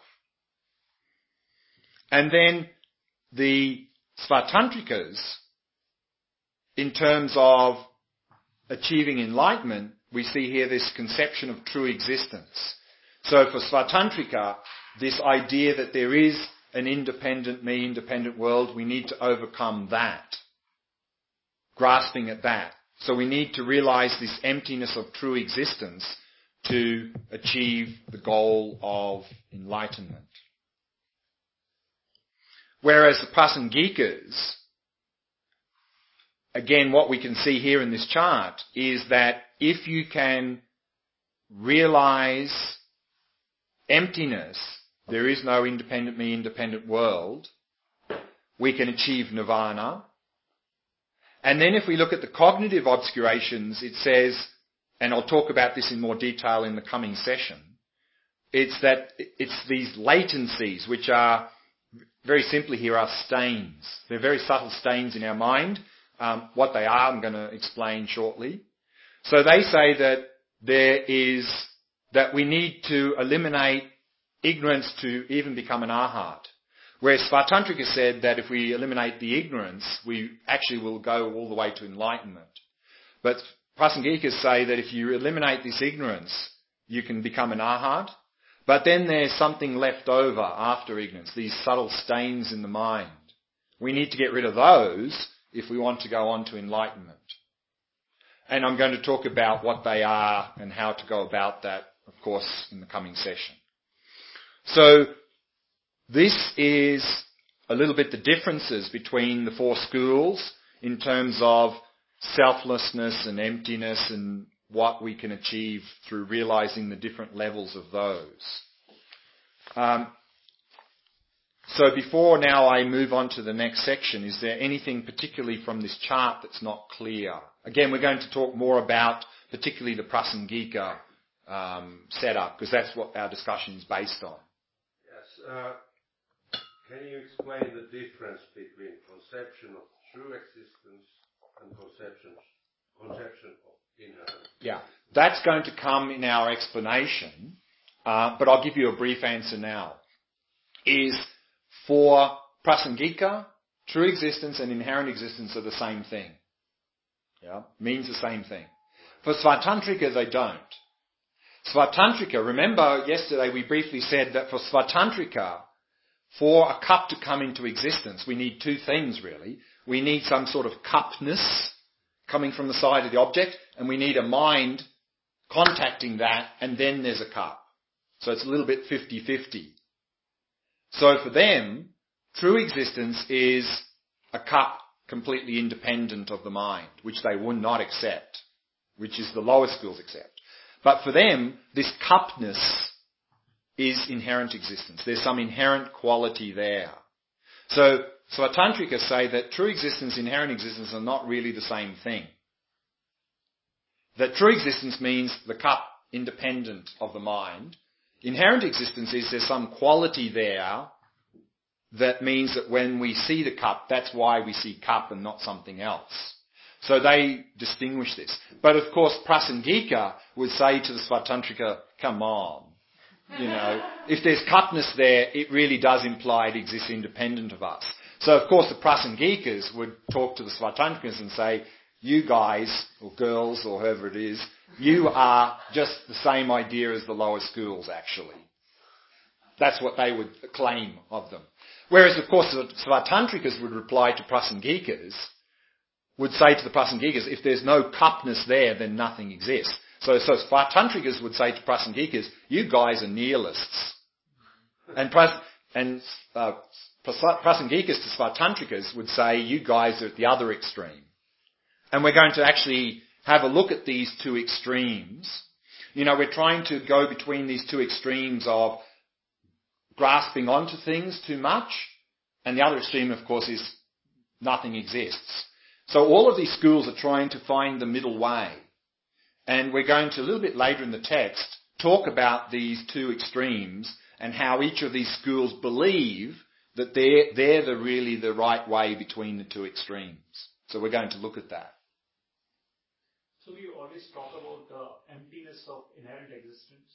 And then the Svatantrikas, in terms of achieving enlightenment, we see here this conception of true existence. So for Svatantrika, this idea that there is an independent me, independent world, we need to overcome that. Grasping at that. So we need to realize this emptiness of true existence to achieve the goal of enlightenment. Whereas the Prasangikas, again, what we can see here in this chart is that if you can realize emptiness, there is no independent me, independent world, we can achieve nirvana. And then if we look at the cognitive obscurations, it says, and I'll talk about this in more detail in the coming session, it's these latencies, which are, very simply here, are stains. They're very subtle stains in our mind. What they are, I'm going to explain shortly. So they say that we need to eliminate ignorance to even become an arhat. Whereas Svatantrika said that if we eliminate the ignorance, we actually will go all the way to enlightenment. But Prasangikas say that if you eliminate this ignorance, you can become an arhat. But then there's something left over after ignorance, these subtle stains in the mind. We need to get rid of those if we want to go on to enlightenment. And I'm going to talk about what they are and how to go about that of course, in the coming session. So this is a little bit the differences between the four schools in terms of selflessness and emptiness and what we can achieve through realizing the different levels of those. So before now I move on to the next section, is there anything particularly from this chart that's not clear? Again, we're going to talk more about particularly the Prasangika setup, because that's what our discussion is based on. Yes. Can you explain the difference between conception of true existence and conception of inherent? Yeah, that's going to come in our explanation, but I'll give you a brief answer now. Is for Prasangika, true existence and inherent existence are the same thing. Yeah, means the same thing. For Svatantrika, they don't. Svatantrika, remember yesterday we briefly said that for Svatantrika, for a cup to come into existence, we need two things really. We need some sort of cupness coming from the side of the object, and we need a mind contacting that, and then there's a cup. So it's a little bit 50-50. So for them, true existence is a cup completely independent of the mind, which they would not accept, which is the lower schools accept. But for them, this cupness is inherent existence. There's some inherent quality there. So Svatantrika say that true existence, inherent existence are not really the same thing. That true existence means the cup independent of the mind. Inherent existence is there's some quality there that means that when we see the cup, that's why we see cup and not something else. So they distinguish this. But of course, Prasangika would say to the Svatantrika, come on. You know, if there's cupness there, it really does imply it exists independent of us. So of course the Prasangikas would talk to the Svatantrikas and say, you guys, or girls, or whoever it is, you are just the same idea as the lower schools actually. That's what they would claim of them. Whereas of course the Svatantrikas would reply to Prasangikas, would say to the Prasangikas, if there's no cupness there, then nothing exists. So Svatantrikas would say to Prasangikas, you guys are nihilists. And Prasangikas to Svatantrikas would say, you guys are at the other extreme. And we're going to actually have a look at these two extremes. You know, we're trying to go between these two extremes of grasping onto things too much, and the other extreme, of course, is nothing exists. So all of these schools are trying to find the middle way. And we're going to, a little bit later in the text, talk about these two extremes and how each of these schools believe that they're really the right way between the two extremes. So we're going to look at that. So we always talk about the emptiness of inherent existence.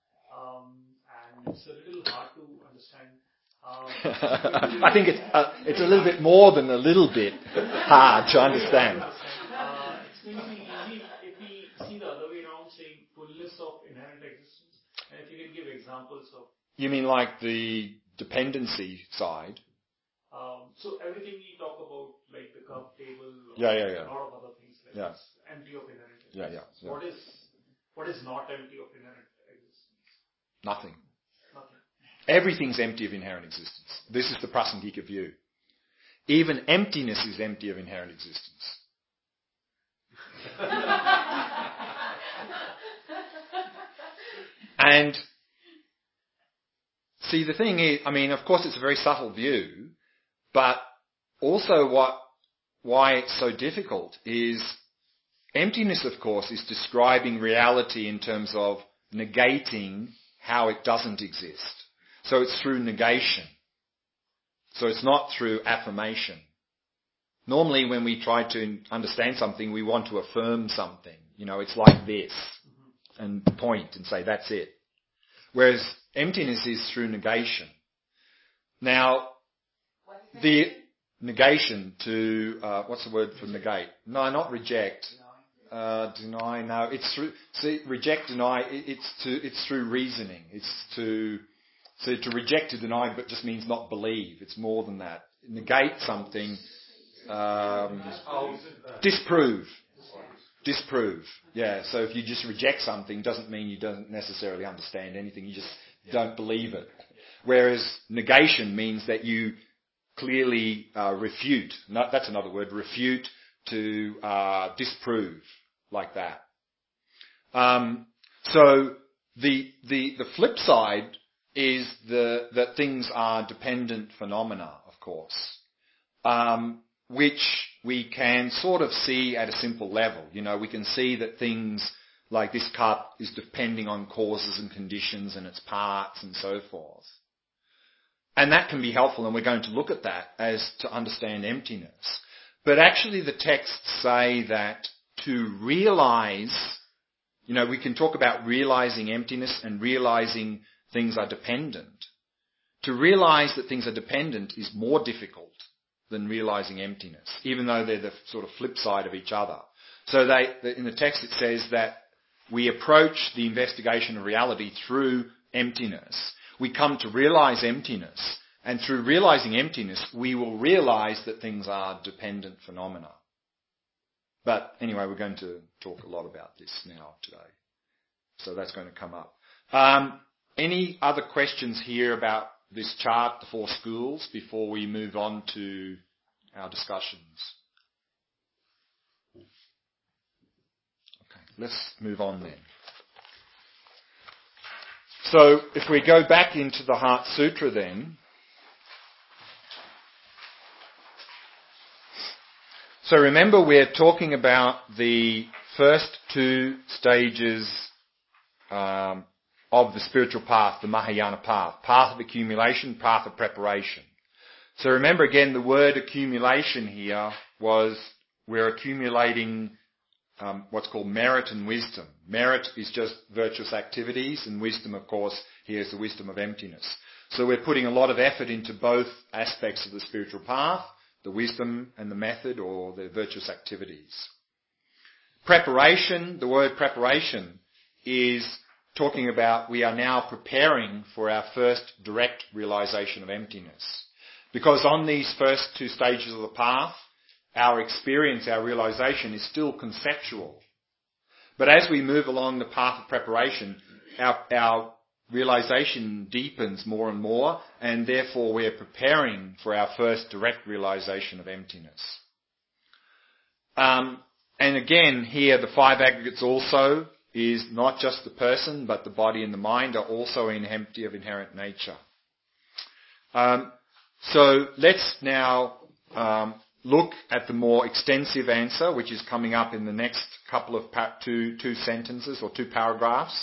And it's a little hard to understand. I think it's a little bit more than a little bit hard to understand. It's going to be easy if we see the other way around, saying fullness of inherent existence. And if you can give examples of... You mean like the dependency side? So everything we talk about, like the cup, table, a lot of other things, like it's empty of inherent existence. Yeah. What is not empty of inherent existence? Nothing. Nothing. Everything's empty of inherent existence. This is the Prasangika view. Even emptiness is empty of inherent existence. And see, the thing is, I mean, of course it's a very subtle view, but also why it's so difficult is emptiness, of course, is describing reality in terms of negating how it doesn't exist. So it's through negation. So it's not through affirmation. Normally when we try to understand something, we want to affirm something. You know, it's like this. And point and say, that's it. Whereas emptiness is through negation. Now, the negation to, what's the word for negate? No, not reject. Deny, no. It's through, see, reject, deny, it's through reasoning. So to reject, to deny, but just means not believe. It's more than that. Negate something, disprove. Disprove. Yeah, so if you just reject something, doesn't mean you don't necessarily understand anything. You just don't believe it. Whereas negation means that you clearly refute. That's another word, refute, to disprove, like that. So the flip side is that things are dependent phenomena, of course, which we can sort of see at a simple level. You know, we can see that things like this cup is depending on causes and conditions and its parts and so forth. And that can be helpful, and we're going to look at that as to understand emptiness. But actually the texts say that to realize, you know, we can talk about realizing emptiness and realizing things are dependent. To realize that things are dependent is more difficult than realizing emptiness, even though they're the sort of flip side of each other. So in the text it says that we approach the investigation of reality through emptiness. We come to realize emptiness, and through realizing emptiness, we will realize that things are dependent phenomena. But anyway, we're going to talk a lot about this now today. So that's going to come up. Any other questions here about this chart, the four schools, before we move on to our discussions? Okay, let's move on then. So if we go back into the Heart Sutra then, so remember we're talking about the first two stages of the spiritual path, the Mahayana path of accumulation, path of preparation. So remember again, the word accumulation here was we're accumulating what's called merit and wisdom. Merit is just virtuous activities, and wisdom, of course, here is the wisdom of emptiness. So we're putting a lot of effort into both aspects of the spiritual path, the wisdom and the method, or the virtuous activities. Preparation, the word preparation is talking about we are now preparing for our first direct realization of emptiness. Because on these first two stages of the path, our experience, our realization is still conceptual. But as we move along the path of preparation, our realization deepens more and more, and therefore we're preparing for our first direct realization of emptiness. And again, here the five aggregates also is not just the person, but the body and the mind are also empty of inherent nature. So let's now look at the more extensive answer, which is coming up in the next couple of two sentences or two paragraphs.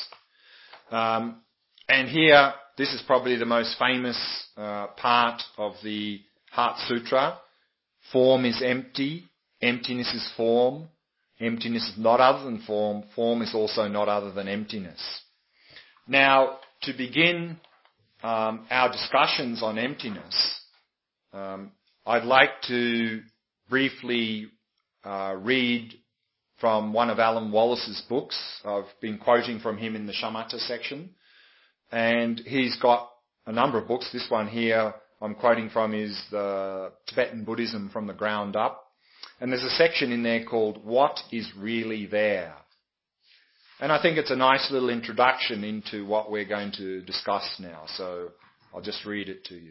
And here, this is probably the most famous part of the Heart Sutra. Form is empty. Emptiness is form. Emptiness is not other than form. Form is also not other than emptiness. Now, to begin our discussions on emptiness, I'd like to briefly read from one of Alan Wallace's books. I've been quoting from him in the Shamatha section. And he's got a number of books. This one here I'm quoting from is the Tibetan Buddhism from the Ground Up. And there's a section in there called What is Really There? And I think it's a nice little introduction into what we're going to discuss now. So I'll just read it to you.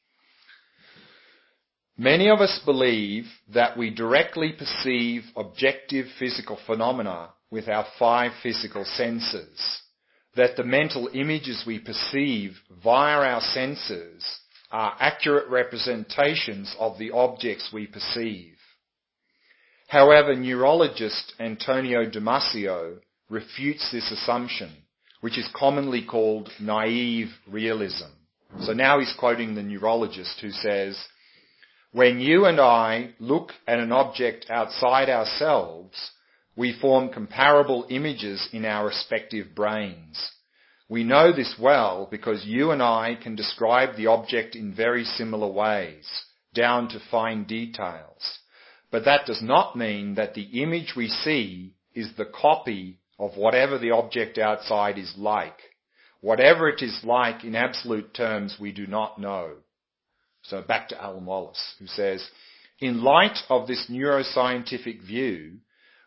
Many of us believe that we directly perceive objective physical phenomena with our five physical senses, that the mental images we perceive via our senses are accurate representations of the objects we perceive. However, neurologist Antonio Damasio refutes this assumption, which is commonly called naive realism. So now he's quoting the neurologist who says, when you and I look at an object outside ourselves, we form comparable images in our respective brains. We know this well because you and I can describe the object in very similar ways, down to fine details. But that does not mean that the image we see is the copy of whatever the object outside is like. Whatever it is like in absolute terms, we do not know. So back to Alan Wallace, who says, in light of this neuroscientific view,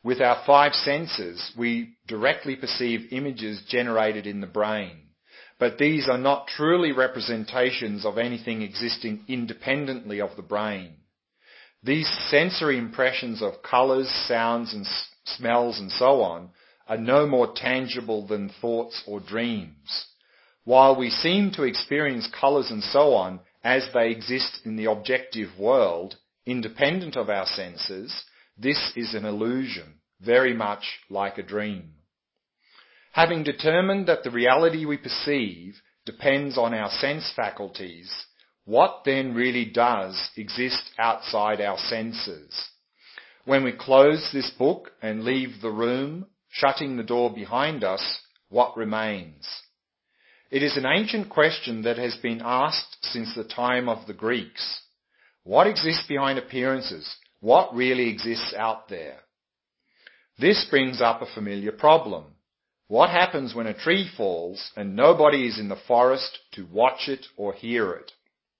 With our five senses, we directly perceive images generated in the brain, but these are not truly representations of anything existing independently of the brain. These sensory impressions of colours, sounds and smells and so on are no more tangible than thoughts or dreams. While we seem to experience colours and so on as they exist in the objective world, independent of our senses, this is an illusion, very much like a dream. Having determined that the reality we perceive depends on our sense faculties, what then really does exist outside our senses? When we close this book and leave the room, shutting the door behind us, what remains? It is an ancient question that has been asked since the time of the Greeks. What exists behind appearances? What really exists out there? This brings up a familiar problem. What happens when a tree falls and nobody is in the forest to watch it or hear it?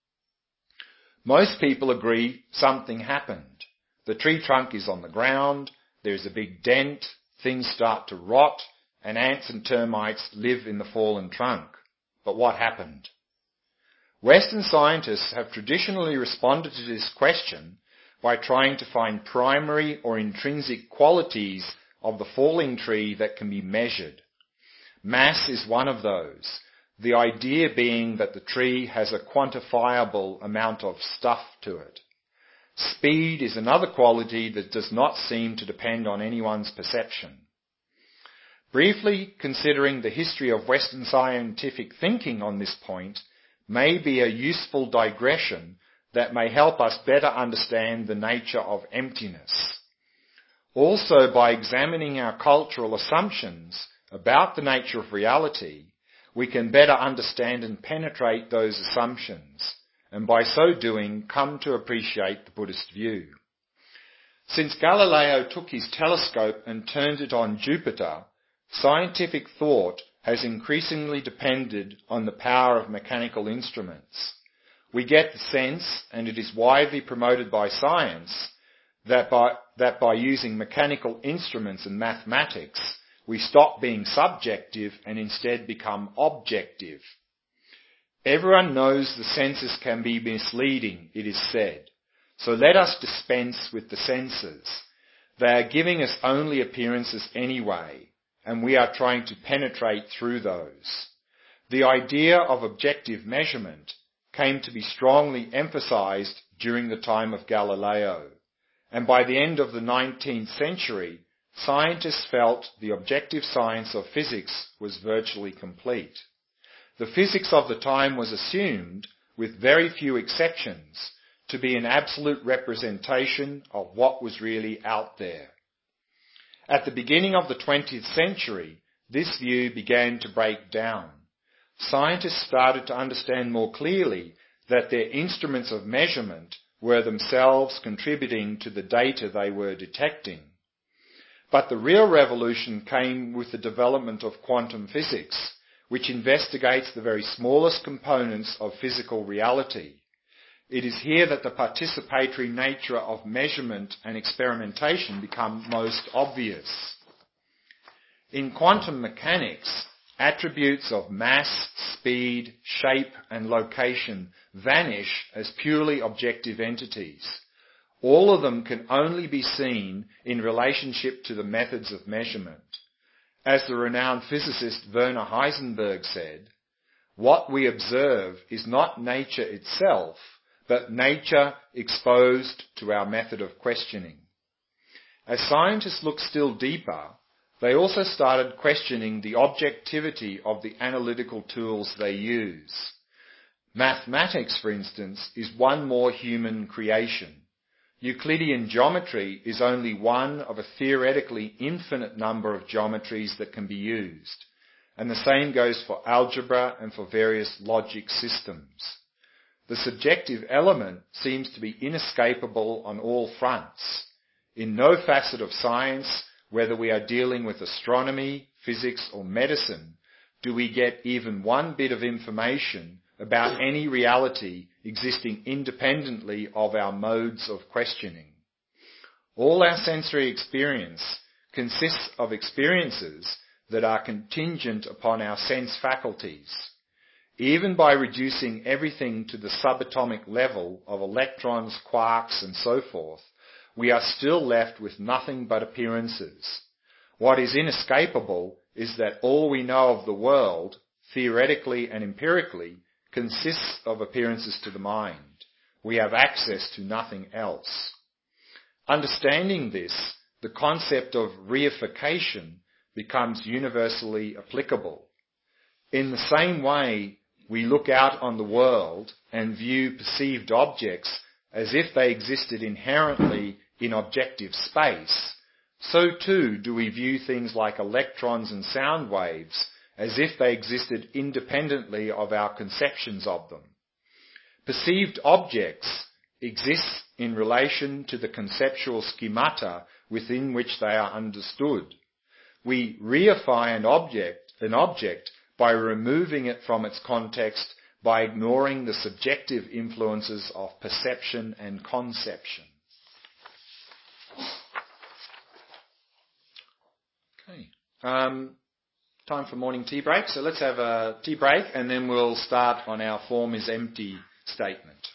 Most people agree something happened. The tree trunk is on the ground, there's a big dent, things start to rot, and ants and termites live in the fallen trunk. But what happened? Western scientists have traditionally responded to this question by trying to find primary or intrinsic qualities of the falling tree that can be measured. Mass is one of those, the idea being that the tree has a quantifiable amount of stuff to it. Speed is another quality that does not seem to depend on anyone's perception. Briefly considering the history of Western scientific thinking on this point may be a useful digression that may help us better understand the nature of emptiness. Also, by examining our cultural assumptions about the nature of reality, we can better understand and penetrate those assumptions, and by so doing come to appreciate the Buddhist view. Since Galileo took his telescope and turned it on Jupiter, scientific thought has increasingly depended on the power of mechanical instruments. We get the sense, and it is widely promoted by science, that by using mechanical instruments and mathematics, we stop being subjective and instead become objective. Everyone knows the senses can be misleading, it is said. So let us dispense with the senses. They are giving us only appearances anyway, and we are trying to penetrate through those. The idea of objective measurement came to be strongly emphasized during the time of Galileo, and by the end of the 19th century, scientists felt the objective science of physics was virtually complete. The physics of the time was assumed, with very few exceptions, to be an absolute representation of what was really out there. At the beginning of the 20th century, this view began to break down. Scientists started to understand more clearly that their instruments of measurement were themselves contributing to the data they were detecting. But the real revolution came with the development of quantum physics, which investigates the very smallest components of physical reality. It is here that the participatory nature of measurement and experimentation become most obvious. In quantum mechanics, attributes of mass, speed, shape and location vanish as purely objective entities. All of them can only be seen in relationship to the methods of measurement. As the renowned physicist Werner Heisenberg said, "What we observe is not nature itself, but nature exposed to our method of questioning." As scientists looked still deeper, they also started questioning the objectivity of the analytical tools they use. Mathematics, for instance, is one more human creation. Euclidean geometry is only one of a theoretically infinite number of geometries that can be used, and the same goes for algebra and for various logic systems. The subjective element seems to be inescapable on all fronts. In no facet of science, whether we are dealing with astronomy, physics or medicine, do we get even one bit of information about any reality existing independently of our modes of questioning. All our sensory experience consists of experiences that are contingent upon our sense faculties. Even by reducing everything to the subatomic level of electrons, quarks, and so forth, we are still left with nothing but appearances. What is inescapable is that all we know of the world, theoretically and empirically, consists of appearances to the mind. We have access to nothing else. Understanding this, the concept of reification becomes universally applicable. In the same way, we look out on the world and view perceived objects as if they existed inherently in objective space, so too do we view things like electrons and sound waves as if they existed independently of our conceptions of them. Perceived objects exist in relation to the conceptual schemata within which they are understood. We reify an object by removing it from its context, by ignoring the subjective influences of perception and conception. Okay. Time for morning tea break. So let's have a tea break and then we'll start on our form is empty statement.